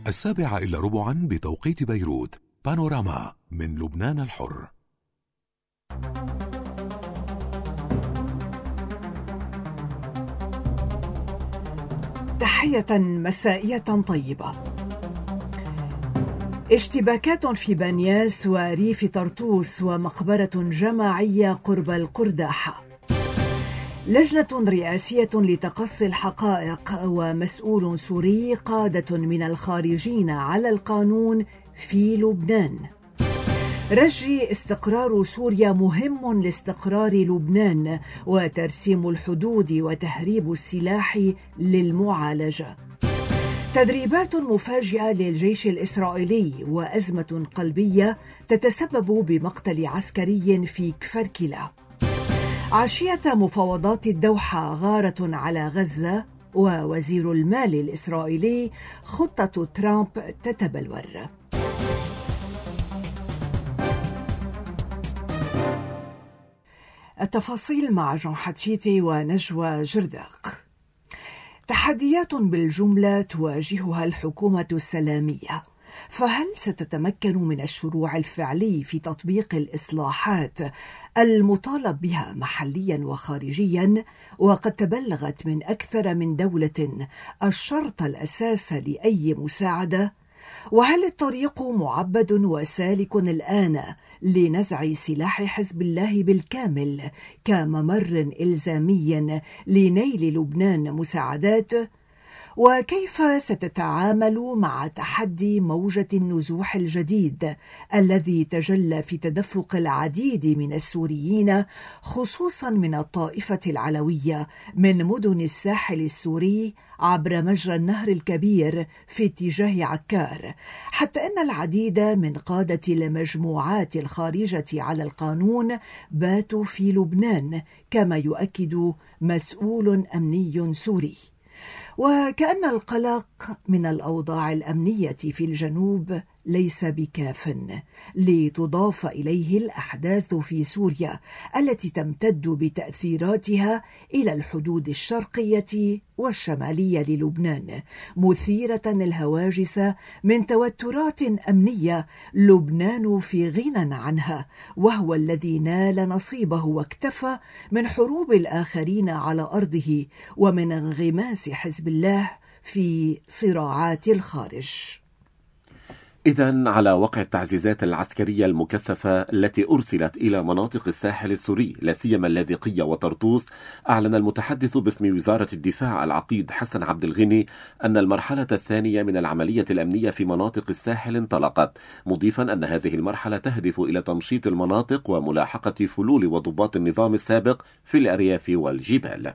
7:15 بتوقيت بيروت. بانوراما من لبنان الحر. تحية مسائية طيبة. اشتباكات في بانياس وريف طرطوس ومقبرة جماعية قرب القرداحة. لجنة رئاسية لتقصي الحقائق ومسؤول سوري قادة من الخارجين على القانون في لبنان. رجي استقرار سوريا مهم لاستقرار لبنان وترسيم الحدود وتهريب السلاح للمعالجة. تدريبات مفاجئة للجيش الإسرائيلي وأزمة قلبية تتسبب بمقتل عسكري في كفركلة. عشية مفاوضات الدوحة غارة على غزة، ووزير المال الإسرائيلي خطة ترامب تتبلور. التفاصيل مع جون حتشيتي ونجوى جرداق. تحديات بالجملة تواجهها الحكومة السلامية، فهل ستتمكن من الشروع الفعلي في تطبيق الإصلاحات المطالب بها محليا وخارجيا، وقد تبلغت من أكثر من دولة الشرط الأساس لأي مساعدة؟ وهل الطريق معبد وسالك الآن لنزع سلاح حزب الله بالكامل كممر إلزامي لنيل لبنان مساعدات؟ وكيف ستتعامل مع تحدي موجة النزوح الجديد الذي تجلى في تدفق العديد من السوريين خصوصا من الطائفة العلوية من مدن الساحل السوري عبر مجرى النهر الكبير في اتجاه عكار، حتى أن العديد من قادة المجموعات الخارجة على القانون باتوا في لبنان، كما يؤكد مسؤول أمني سوري. وكأن القلق من الأوضاع الأمنية في الجنوب ليس بكاف لتضاف إليه الأحداث في سوريا التي تمتد بتأثيراتها إلى الحدود الشرقية والشمالية للبنان، مثيرة الهواجس من توترات أمنية لبنان في غنى عنها، وهو الذي نال نصيبه واكتفى من حروب الآخرين على أرضه ومن انغماس حزب الله في صراعات الخارج. إذن على وقع التعزيزات العسكرية المكثفة التي أرسلت إلى مناطق الساحل السوري لا سيما اللاذقية وطرطوس، أعلن المتحدث باسم وزارة الدفاع العقيد حسن عبد الغني أن المرحلة الثانية من العملية الأمنية في مناطق الساحل انطلقت، مضيفا أن هذه المرحلة تهدف إلى تمشيط المناطق وملاحقة فلول وضباط النظام السابق في الأرياف والجبال.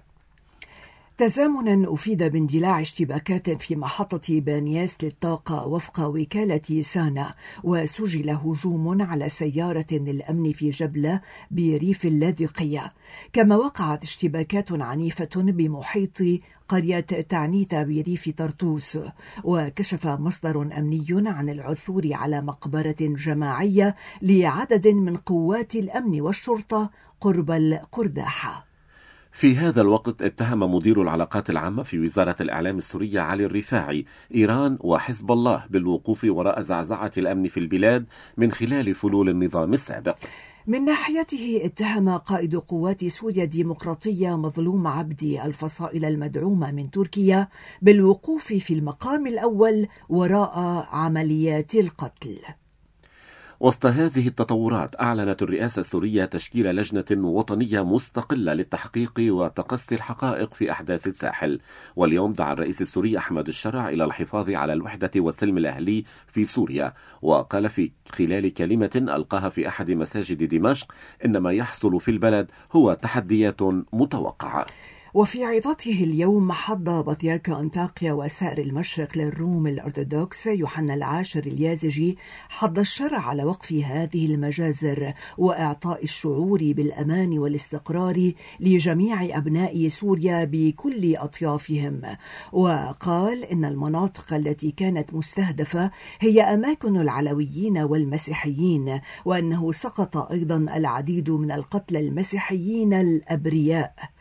تزامنا أفيد باندلاع اشتباكات في محطة بانياس للطاقة وفق وكالة سانا، وسجل هجوم على سيارة للأمن في جبلة بريف اللاذقية، كما وقعت اشتباكات عنيفة بمحيط قرية تعنيتا بريف طرطوس. وكشف مصدر أمني عن العثور على مقبرة جماعية لعدد من قوات الأمن والشرطة قرب القرداحة. في هذا الوقت اتهم مدير العلاقات العامة في وزارة الإعلام السورية علي الرفاعي إيران وحزب الله بالوقوف وراء زعزعة الأمن في البلاد من خلال فلول النظام السابق. من ناحيته اتهم قائد قوات سوريا الديمقراطية مظلوم عبدي الفصائل المدعومة من تركيا بالوقوف في المقام الأول وراء عمليات القتل. وسط هذه التطورات أعلنت الرئاسة السورية تشكيل لجنة وطنية مستقلة للتحقيق وتقصي الحقائق في أحداث الساحل. واليوم دعا الرئيس السوري أحمد الشرع إلى الحفاظ على الوحدة والسلم الأهلي في سوريا، وقال في خلال كلمة ألقاها في أحد مساجد دمشق إن ما يحصل في البلد هو تحديات متوقعة. وفي عظته اليوم حض بطريرك أنطاكيا وسائر المشرق للروم الأرثوذكس يوحنا العاشر اليازجي حض الشرع على وقف هذه المجازر وإعطاء الشعور بالأمان والاستقرار لجميع أبناء سوريا بكل أطيافهم، وقال إن المناطق التي كانت مستهدفة هي أماكن العلويين والمسيحيين، وأنه سقط أيضا العديد من القتلى المسيحيين الأبرياء.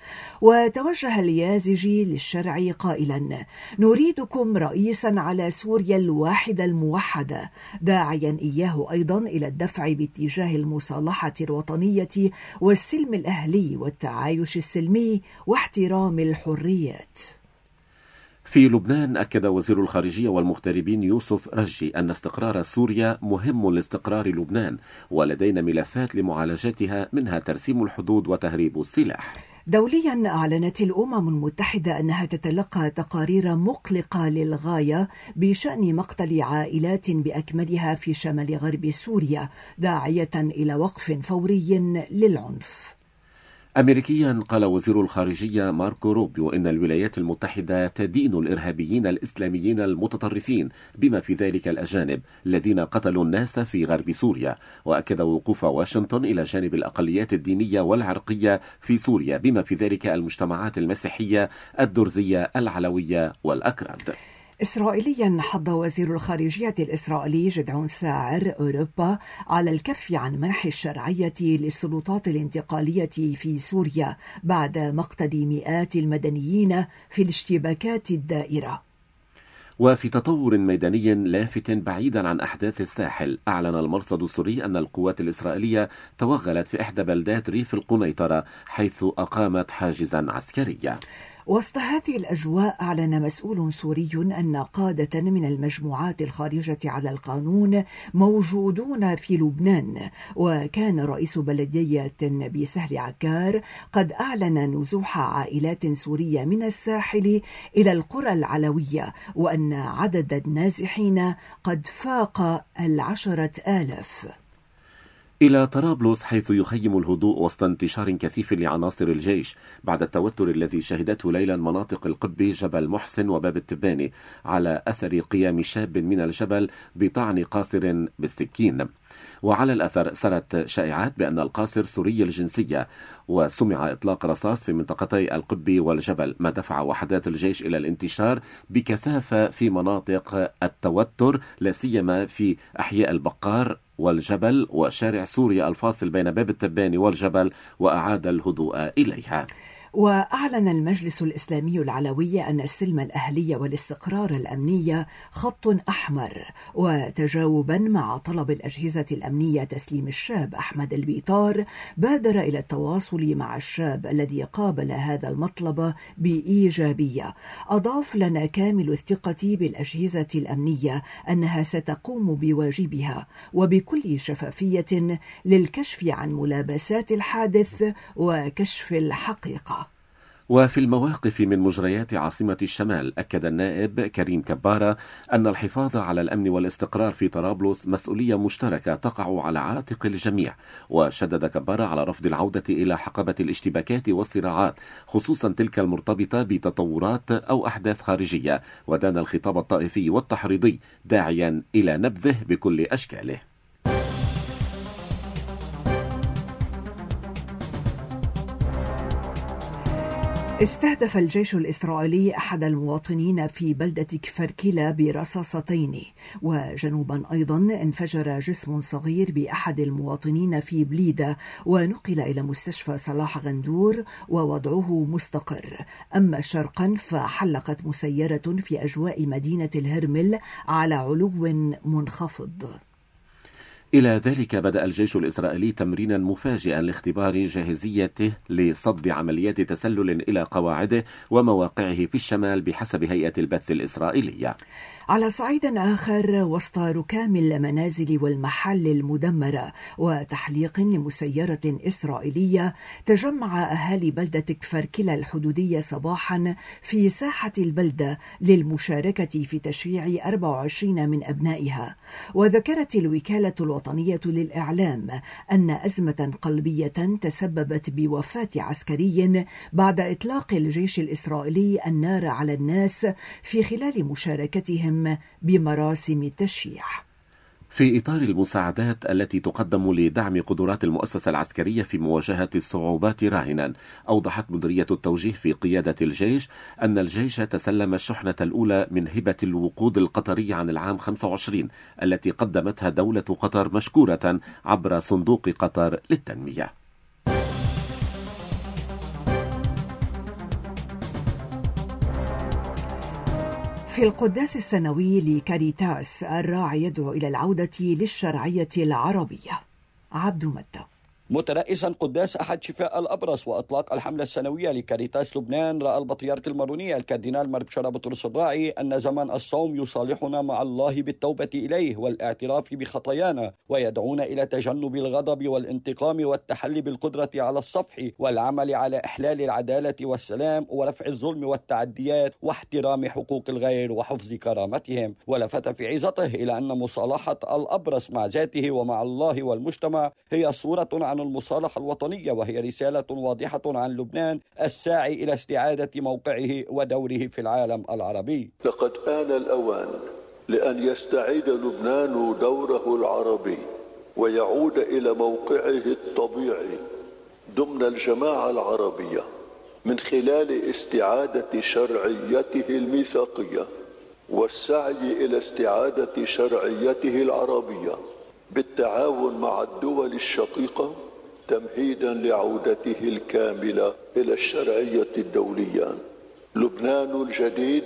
وتوجه اليازجي للشرع قائلا: نريدكم رئيسا على سوريا الواحدة الموحدة، داعيا إياه أيضا إلى الدفع باتجاه المصالحة الوطنية والسلم الأهلي والتعايش السلمي واحترام الحريات. في لبنان أكد وزير الخارجية والمغتربين يوسف رجي أن استقرار سوريا مهم لاستقرار لبنان، ولدينا ملفات لمعالجتها منها ترسيم الحدود وتهريب السلاح. دوليا أعلنت الأمم المتحدة أنها تتلقى تقارير مقلقة للغاية بشأن مقتل عائلات بأكملها في شمال غرب سوريا، داعية إلى وقف فوري للعنف. أمريكيا قال وزير الخارجية ماركو روبيو إن الولايات المتحدة تدين الإرهابيين الإسلاميين المتطرفين بما في ذلك الأجانب الذين قتلوا الناس في غرب سوريا، وأكد وقوف واشنطن إلى جانب الأقليات الدينية والعرقية في سوريا بما في ذلك المجتمعات المسيحية الدرزية العلوية والأكراد. إسرائيليا حض وزير الخارجية الإسرائيلي جدعون ساعر أوروبا على الكف عن منح الشرعية للسلطات الانتقالية في سوريا بعد مقتل مئات المدنيين في الاشتباكات الدائرة. وفي تطور ميداني لافت بعيدا عن أحداث الساحل، أعلن المرصد السوري أن القوات الإسرائيلية توغلت في إحدى بلدات ريف القنيطرة حيث أقامت حاجزا عسكريا. وسط هذه الأجواء أعلن مسؤول سوري أن قادة من المجموعات الخارجة على القانون موجودون في لبنان، وكان رئيس بلدية بسهل عكار قد أعلن نزوح عائلات سورية من الساحل إلى القرى العلوية، وأن عدد النازحين قد فاق 10,000. إلى طرابلس حيث يخيم الهدوء وسط انتشار كثيف لعناصر الجيش بعد التوتر الذي شهدته ليلا مناطق القبي جبل محسن وباب التباني على أثر قيام شاب من الجبل بطعن قاصر بالسكين. وعلى الأثر سرت شائعات بأن القاصر سوري الجنسية، وسمع إطلاق رصاص في منطقتي القبي والجبل، ما دفع وحدات الجيش إلى الانتشار بكثافة في مناطق التوتر، لا سيما في أحياء البقار والجبل وشارع سوريا الفاصل بين باب التباني والجبل، وأعاد الهدوء إليها. وأعلن المجلس الإسلامي العلوي أن السلم الأهلي والاستقرار الأمني خط أحمر، وتجاوبا مع طلب الأجهزة الأمنية تسليم الشاب أحمد البيطار بادر إلى التواصل مع الشاب الذي قابل هذا المطلب بإيجابية. أضاف: لنا كامل الثقة بالأجهزة الأمنية أنها ستقوم بواجبها وبكل شفافية للكشف عن ملابسات الحادث وكشف الحقيقة. وفي المواقف من مجريات عاصمة الشمال، أكد النائب كريم كبارة أن الحفاظ على الأمن والاستقرار في طرابلس مسؤولية مشتركة تقع على عاتق الجميع. وشدد كبارة على رفض العودة إلى حقبة الاشتباكات والصراعات، خصوصا تلك المرتبطة بتطورات أو أحداث خارجية، ودان الخطاب الطائفي والتحريضي داعيا إلى نبذه بكل أشكاله. استهدف الجيش الإسرائيلي أحد المواطنين في بلدة كفركيلا برصاصتين. وجنوبا أيضا انفجر جسم صغير بأحد المواطنين في بليدة، ونقل إلى مستشفى صلاح غندور ووضعه مستقر. أما شرقا فحلقت مسيرة في أجواء مدينة الهرمل على علو منخفض. إلى ذلك بدأ الجيش الإسرائيلي تمرينا مفاجئا لاختبار جاهزيته لصد عمليات تسلل إلى قواعده ومواقعه في الشمال بحسب هيئة البث الإسرائيلية. على صعيد آخر، وسط ركام المنازل والمحل المدمرة وتحليق لمسيرة إسرائيلية، تجمع أهالي بلدة كفركيلا الحدودية صباحا في ساحة البلدة للمشاركة في تشييع 24 من أبنائها. وذكرت الوكالة الوطنية للإعلام أن أزمة قلبية تسببت بوفاة عسكري بعد إطلاق الجيش الإسرائيلي النار على الناس في خلال مشاركتهم بمراسم التشييع. في إطار المساعدات التي تقدم لدعم قدرات المؤسسة العسكرية في مواجهة الصعوبات راهنا، أوضحت مديرية التوجيه في قيادة الجيش أن الجيش تسلم الشحنة الأولى من هبة الوقود القطري عن العام 25 التي قدمتها دولة قطر مشكورة عبر صندوق قطر للتنمية. في القداس السنوي لكاريتاس الراعي يدعو إلى العودة للشرعية العربية. عبد متى. مترئيسا قداس أحد شفاء الأبرص وإطلاق الحملة السنوية لكاريتاس لبنان، رأى البطريرك الماروني الكاردينال مارك بطرس الراعي أن زمن الصوم يصالحنا مع الله بالتوبة إليه والاعتراف بخطايانا، ويدعونا إلى تجنب الغضب والانتقام والتحلي بالقدرة على الصفح والعمل على إحلال العدالة والسلام ورفع الظلم والتعديات واحترام حقوق الغير وحفظ كرامتهم. ولفت في عظته إلى أن مصالحة الأبرص مع ذاته ومع الله والمجتمع هي صورة عن المصالحة الوطنية، وهي رسالة واضحة عن لبنان الساعي إلى استعادة موقعه ودوره في العالم العربي. لقد آن الأوان لأن يستعيد لبنان دوره العربي ويعود إلى موقعه الطبيعي ضمن الجماعة العربية من خلال استعادة شرعيته الميثاقية والسعي إلى استعادة شرعيته العربية بالتعاون مع الدول الشقيقة تمهيدا لعودته الكاملة إلى الشرعية الدولية. لبنان الجديد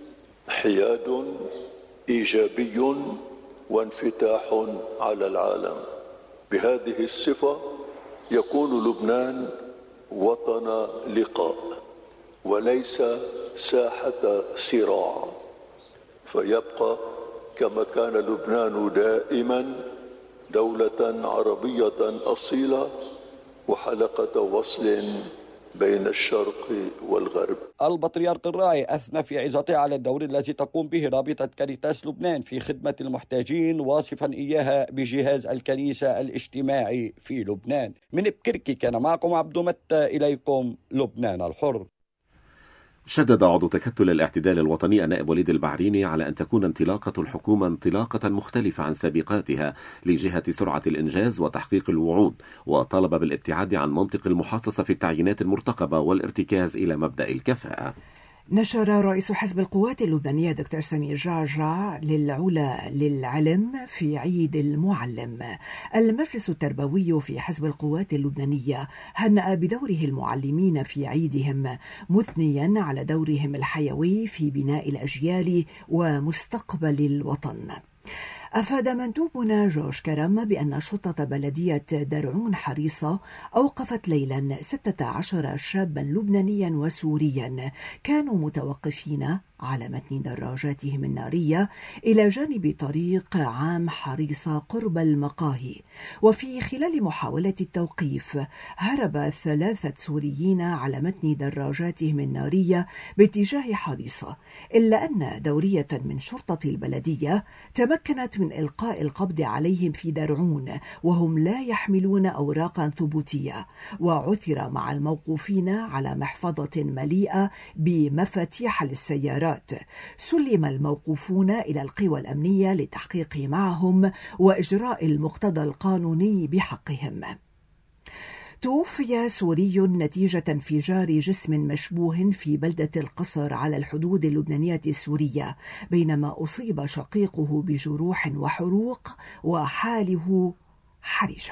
حياد إيجابي وانفتاح على العالم. بهذه الصفة يكون لبنان وطن لقاء وليس ساحة صراع، فيبقى كما كان لبنان دائما دولة عربية أصيلة وحلقة وصل بين الشرق والغرب. البطريرك الراعي أثنى في عظته على الدور الذي تقوم به رابطة كاريتاس لبنان في خدمة المحتاجين، واصفا إياها بجهاز الكنيسة الاجتماعي في لبنان. من بكركي كان معكم عبد متى، إليكم لبنان الحر. شدد عضو تكتل الاعتدال الوطني النائب وليد البعريني على أن تكون انطلاقة الحكومة انطلاقة مختلفة عن سابقاتها لجهة سرعة الإنجاز وتحقيق الوعود، وطالب بالابتعاد عن منطق المحاصصة في التعيينات المرتقبة والارتكاز إلى مبدأ الكفاءة. نشر رئيس حزب القوات اللبنانية دكتور سمير جعجع للعلا للعلم في عيد المعلم. المجلس التربوي في حزب القوات اللبنانية هنأ بدوره المعلمين في عيدهم، مثنيا على دورهم الحيوي في بناء الأجيال ومستقبل الوطن. أفاد مندوبنا جورج كرم بأن شرطة بلدية درعون حريصة أوقفت ليلا 16 شابا لبنانيا وسوريا كانوا متوقفين على متن دراجاتهم النارية إلى جانب طريق عام حريصة قرب المقاهي. وفي خلال محاولة التوقيف هرب 3 سوريين على متن دراجاتهم النارية باتجاه حريصة، إلا أن دورية من شرطة البلدية تمكنت من إلقاء القبض عليهم في درعون وهم لا يحملون أوراقا ثبوتية، وعثر مع الموقوفين على محفظة مليئة بمفاتيح للسيارات. سلم الموقوفون إلى القوى الأمنية للتحقيق معهم وإجراء المقتضى القانوني بحقهم. توفي سوري نتيجة انفجار جسم مشبوه في بلدة القصر على الحدود اللبنانية السورية، بينما أصيب شقيقه بجروح وحروق وحاله حرجة.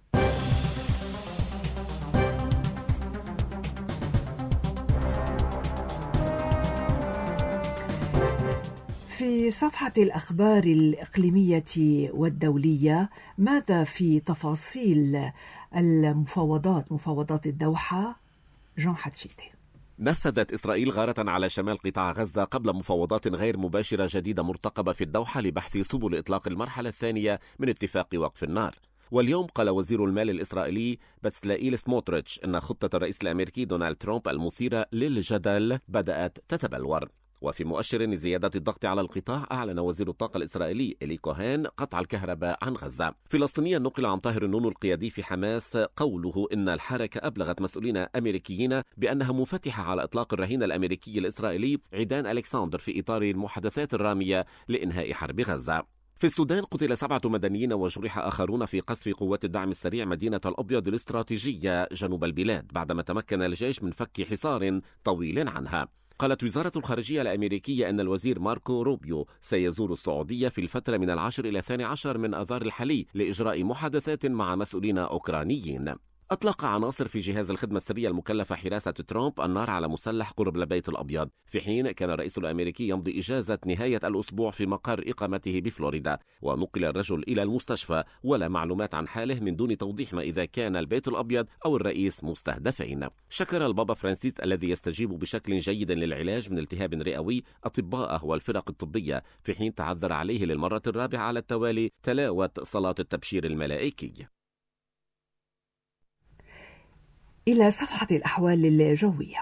في صفحة الأخبار الإقليمية والدولية، ماذا في تفاصيل مفاوضات الدوحة؟ جون حتشيتي. نفذت إسرائيل غارة على شمال قطاع غزة قبل مفاوضات غير مباشرة جديدة مرتقبة في الدوحة لبحث سبل إطلاق المرحلة الثانية من اتفاق وقف النار. واليوم قال وزير المال الإسرائيلي بتسلائيل سموتريتش أن خطة الرئيس الأمريكي دونالد ترامب المثيرة للجدل بدأت تتبلور. وفي مؤشر لزيادة الضغط على القطاع، أعلن وزير الطاقة الإسرائيلي إلي كوهين قطع الكهرباء عن غزة. فلسطينيا نقل عن طاهر النون القيادي في حماس قوله إن الحركة أبلغت مسؤولين أمريكيين بأنها منفتحة على إطلاق الرهين الأمريكي الإسرائيلي عيدان ألكسندر في إطار المحادثات الرامية لإنهاء حرب غزة. في السودان قتل 7 مدنيين وجرح آخرون في قصف قوات الدعم السريع مدينة الأبيض الاستراتيجية جنوب البلاد بعدما تمكن الجيش من فك حصار طويل عنها. قالت وزارة الخارجية الأمريكية أن الوزير ماركو روبيو سيزور السعودية في الفترة من 10 إلى 12 من آذار الحالي لإجراء محادثات مع مسؤولين أوكرانيين. أطلق عناصر في جهاز الخدمة السرية المكلفة حراسة ترامب النار على مسلح قرب البيت الأبيض، في حين كان الرئيس الأمريكي يمضي إجازة نهاية الأسبوع في مقر إقامته بفلوريدا، ونقل الرجل إلى المستشفى ولا معلومات عن حاله من دون توضيح ما إذا كان البيت الأبيض أو الرئيس مستهدفين. شكر البابا فرانسيس الذي يستجيب بشكل جيد للعلاج من التهاب رئوي أطباءه والفرق الطبية، في حين تعذر عليه للمرة الرابعة على التوالي تلاوة صلاة التبشير الملائكي. إلى صفحة الأحوال الجوية.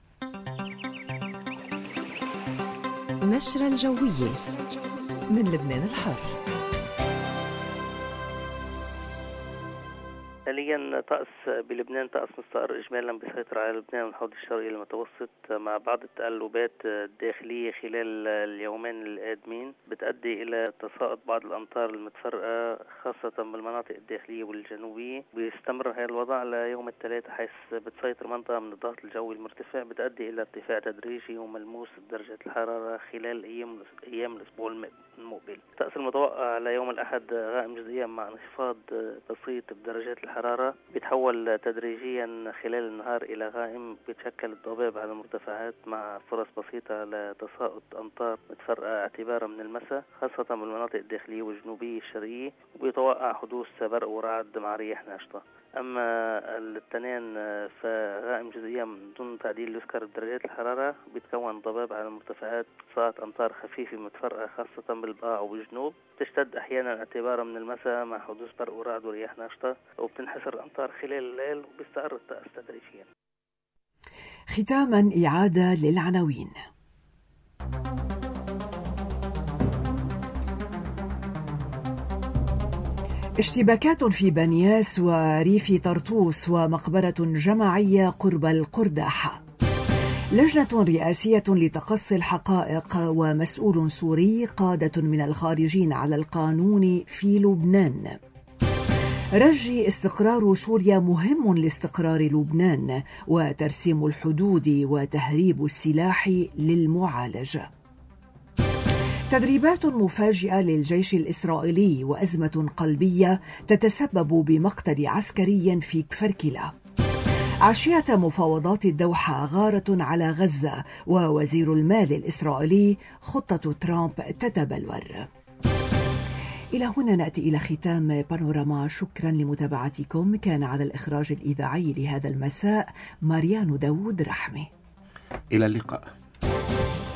نشرة الجوية من لبنان الحر. حاليا طقس بلبنان طقس مستقر إجمالا بيسيطر على لبنان والحوض الشرقي المتوسط مع بعض التقلبات الداخلية خلال اليومين القادمين بتؤدي إلى تساقط بعض الأمطار المتفرقة خاصة بالمناطق الداخلية والجنوبية. بيستمر هذا الوضع ليوم الثلاثاء حيث بتسيطر منطقة من الضغط الجوي المرتفع بتؤدي إلى ارتفاع تدريجي وملموس درجة الحرارة خلال أيام الأسبوع المقبل. الطقس المتوقع ليوم الأحد غائم جزئيا مع انخفاض بسيط بدرجات الحرارة بيتحول تدريجيا خلال النهار إلى غائم بيتشكل الضباب على المرتفعات مع فرص بسيطة لتساقط أمطار متفرقة اعتبارا من المساء خاصة بالمناطق الداخلية والجنوبية الشرقية، وبيتوقع حدوث برق ورعد مع رياح ناشطة. أما الاثنين فغائم جزئيا من دون تعديل يذكر بدرجات الحرارة بيتكون ضباب على المرتفعات تساقط أمطار خفيفة متفرقة خاصة بالبقاع والجنوب، تشتد أحيانا اعتبارا من المساء مع حدوث برق ورعد ورياح ناشطة، وبتنحسر الأمطار خلال الليل وبيستقر الطقس تدريجيا. ختاما إعادة للعناوين. اشتباكات في بنياس وريف طرطوس ومقبرة جماعية قرب القرداحة. لجنة رئاسية لتقصي الحقائق ومسؤول سوري قادة من الخارجين على القانون في لبنان. رجي استقرار سوريا مهم لاستقرار لبنان وترسيم الحدود وتهريب السلاح للمعالجة. تدريبات مفاجئة للجيش الإسرائيلي وأزمة قلبية تتسبب بمقتل عسكري في كفركلة. عشية مفاوضات الدوحة غارة على غزة ووزير المال الإسرائيلي خطة ترامب تتبلور. إلى هنا نأتي إلى ختام بانوراما. شكرا لمتابعتكم. كان على الإخراج الإذاعي لهذا المساء ماريانو داود رحمي. إلى اللقاء.